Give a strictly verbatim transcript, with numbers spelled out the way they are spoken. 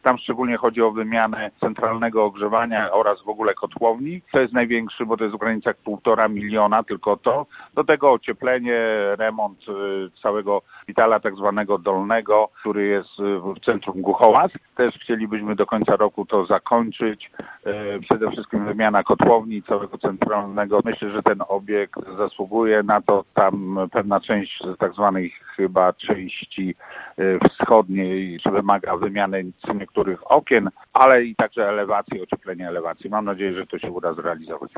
Tam szczególnie chodzi o wymianę centralnego ogrzewania oraz w ogóle kotłowni. To jest największy, bo to jest w granicach półtora miliona, tylko to. Do tego ocieplenie, remont całego szpitala tak zwanego dolnego, który jest w centrum Głuchołaz. Też chcielibyśmy do końca roku to zakończyć. Przede wszystkim wymiana kotłowni całego centralnego. Myślę, że ten obiekt zasługuje na to. Tam pewna część z tak zwanej chyba części wschodniej wymaga wymiany niektórych okien, ale i także elewacji, ocieplenia elewacji. Mam nadzieję, że to się uda zrealizować.